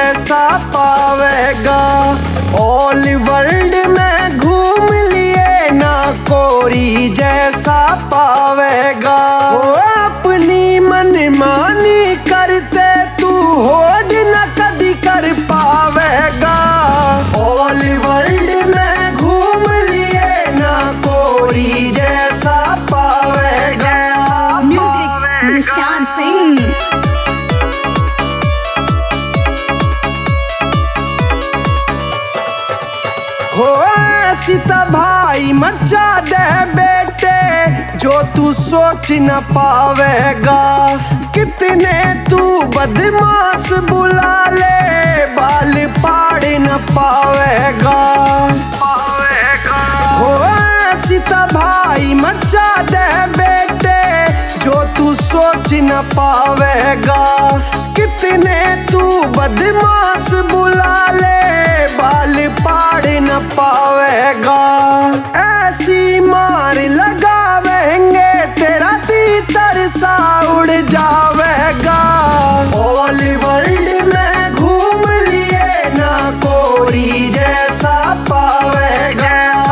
जैसा पावेगा। All world में घूम लिए ना कोरी जैसा पावेगा। वो अपनी मनमानी करते तू होड़ न कदी कर पावेगा। ऑल वर्ल्ड में घूम लिए ना कोरी जैसा पावेगा। म्यूजिक निशान सिंह। हो सीता भाई मचा दे बेटे जो तू सोच न पावेगा। कितने तू बदमाश बुला ले बाल पाड़ न पावेगा। हो सीता भाई मचा दे बेटे जो तू सोच न पावेगा। कितने तू बदमाश बुला ले बाल पाड़ न पावेगा। ऐसी मार लगावेंगे तेरा तीतर सा उड़ जावेगा। ऑल वर्ल्ड में घूम लिए ना कोरी जैसा पावेगा।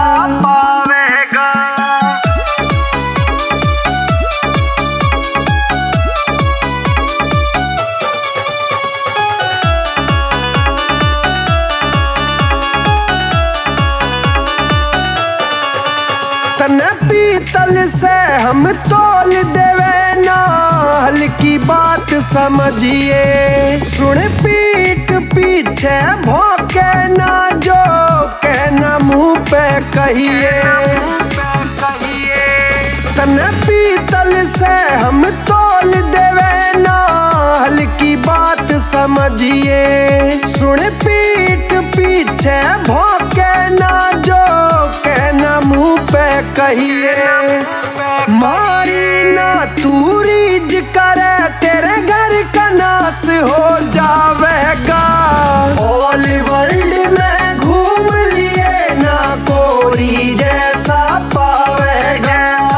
तन पीतल से हम तोल देवे ना हल्की बात समझिए। सुन पीठ पीछे भौंके ना जो कहना मुंह पे कहिए। तन पीतल से हम तोल देवे ना हल्की बात समझिए। सुन पीठ पीछे भौंके ना जो कहना मुंह पे कहिए। मारी ना तू रीज करे तेरे घर का नाश हो जावेगा। ऑल वर्ल्ड में घूम लिए ना कोरी जैसा पावेगा।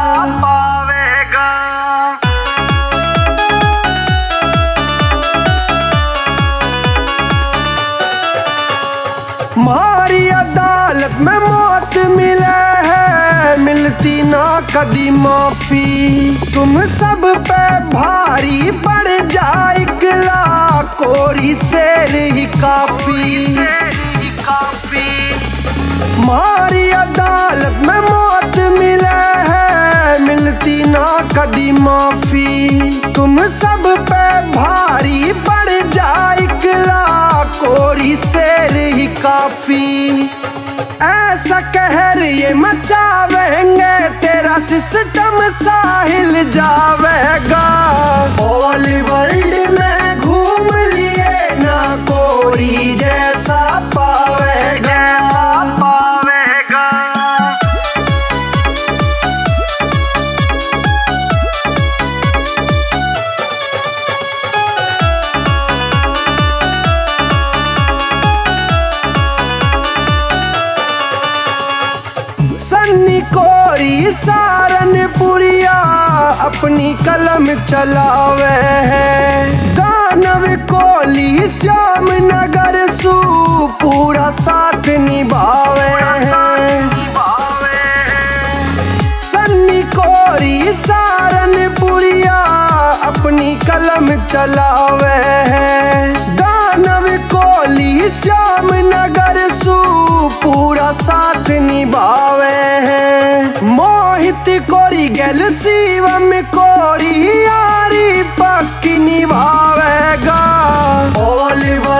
हमारी अदालत में मौत मिले है मिलती ना कदी माफी। तुम सब पे भारी पड़ जाए इकला कोरी शेर ही काफी। हमारी अदालत में मौत मिले है मिलती ना कदी माफी। तुम सब पे भारी पड़ जाए इकला कोरी शेर ही काफी। ऐसा कहर ये मचावेंगे तेरा सिस्टम साहिल जावेगा। ऑल वर्ल्ड में घूम लिए ना कोरी जैसा पावेगा। सन्नी कोरी सारनपुरिया अपनी कलम चलावे है। दानव कोली श्याम नगर सू पूरा साथ निभावे है। सन्नी कोरी सारनपुरिया अपनी कलम चलावे है। दानव कोली श्याम नगर सू पूरा साथ निभावे है। मोहित कोरी गैल शिवम कोरी यारी पक्की निभावेगा। ऑल